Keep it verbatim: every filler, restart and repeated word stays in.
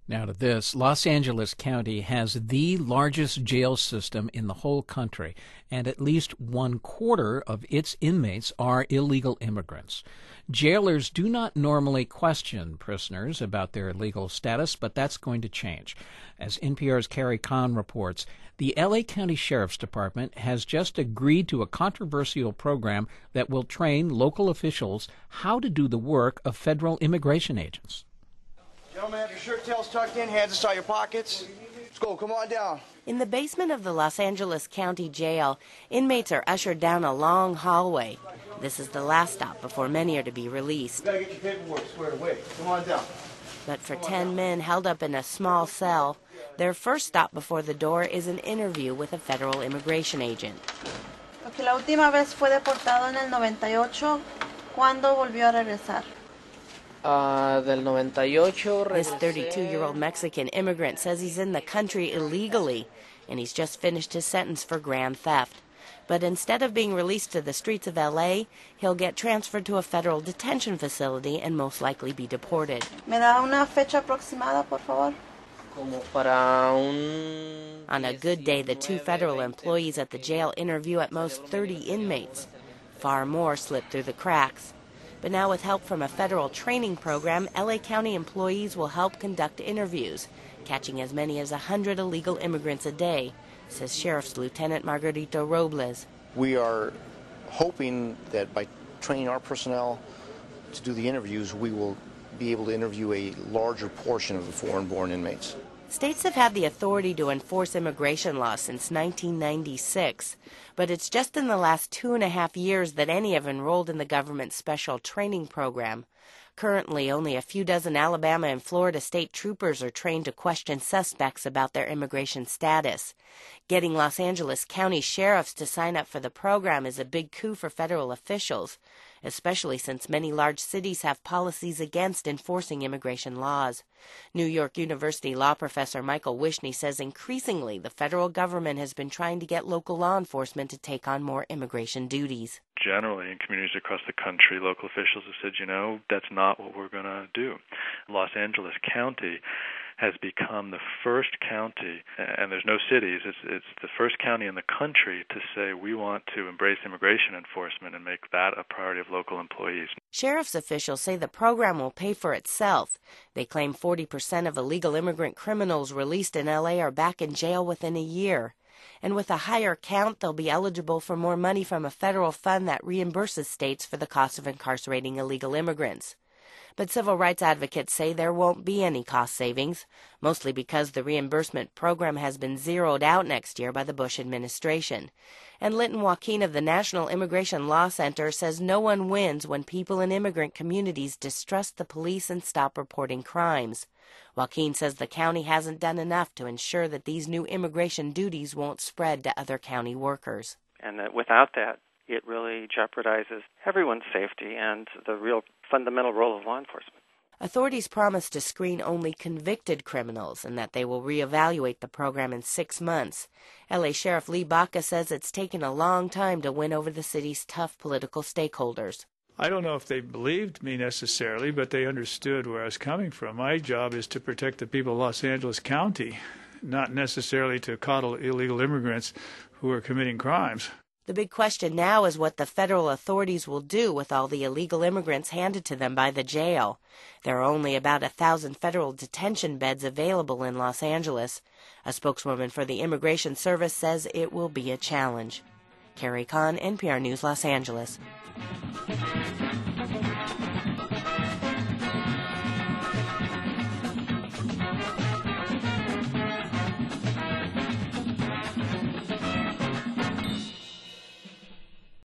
Now to this, Los Angeles County has the largest jail system in the whole country, and at least one quarter of its inmates are illegal immigrants. Jailers do not normally question prisoners about their legal status, but that's going to change. As N P R's Carrie Kahn reports, the L A County Sheriff's Department has just agreed to a controversial program that will train local officials how to do the work of federal immigration agents. Gentlemen, have your shirt tails tucked in, hands inside your pockets. Let's go, come on down. In the basement of the Los Angeles County Jail, inmates are ushered down a long hallway. This is the last stop before many are to be released. You gotta get your paperwork squared away. Come on down. But for ten men held up in a small cell, their first stop before the door is an interview with a federal immigration agent. Porque la última vez fue deportado en el noventa y ocho. ¿Cuándo volvió a regresar? Uh, del noventa y ocho, This thirty-two-year-old Mexican immigrant says he's in the country illegally, and he's just finished his sentence for grand theft. But instead of being released to the streets of L A, he'll get transferred to a federal detention facility and most likely be deported. ¿Me da una fecha aproximada, por favor? Como para un... On a good day, the two federal employees at the jail interview at most thirty inmates. Far more slip through the cracks. But now with help from a federal training program, L A County employees will help conduct interviews, catching as many as one hundred illegal immigrants a day, says Sheriff's Lieutenant Margarito Robles. We are hoping that by training our personnel to do the interviews, we will be able to interview a larger portion of the foreign-born inmates. States have had the authority to enforce immigration laws since nineteen ninety-six, but it's just in the last two and a half years that any have enrolled in the government's special training program. Currently, only a few dozen Alabama and Florida state troopers are trained to question suspects about their immigration status. Getting Los Angeles County sheriffs to sign up for the program is a big coup for federal officials, especially since many large cities have policies against enforcing immigration laws. New York University law professor Michael Wishney says increasingly the federal government has been trying to get local law enforcement to take on more immigration duties. Generally, in communities across the country, local officials have said, you know, that's not what we're going to do. Los Angeles County has become the first county, and there's no cities, it's, it's the first county in the country to say we want to embrace immigration enforcement and make that a priority of local employees. Sheriff's officials say the program will pay for itself. They claim forty percent of illegal immigrant criminals released in L A are back in jail within a year. And with a higher count, they'll be eligible for more money from a federal fund that reimburses states for the cost of incarcerating illegal immigrants. But civil rights advocates say there won't be any cost savings, mostly because the reimbursement program has been zeroed out next year by the Bush administration. And Linton Joaquin of the National Immigration Law Center says no one wins when people in immigrant communities distrust the police and stop reporting crimes. Joaquin says the county hasn't done enough to ensure that these new immigration duties won't spread to other county workers. And that without that, it really jeopardizes everyone's safety and the real fundamental role of law enforcement. Authorities promise to screen only convicted criminals and that they will reevaluate the program in six months. L A Sheriff Lee Baca says it's taken a long time to win over the city's tough political stakeholders. I don't know if they believed me necessarily, but they understood where I was coming from. My job is to protect the people of Los Angeles County, not necessarily to coddle illegal immigrants who are committing crimes. The big question now is what the federal authorities will do with all the illegal immigrants handed to them by the jail. There are only about a thousand federal detention beds available in Los Angeles. A spokeswoman for the Immigration Service says it will be a challenge. Carrie Kahn, N P R News, Los Angeles.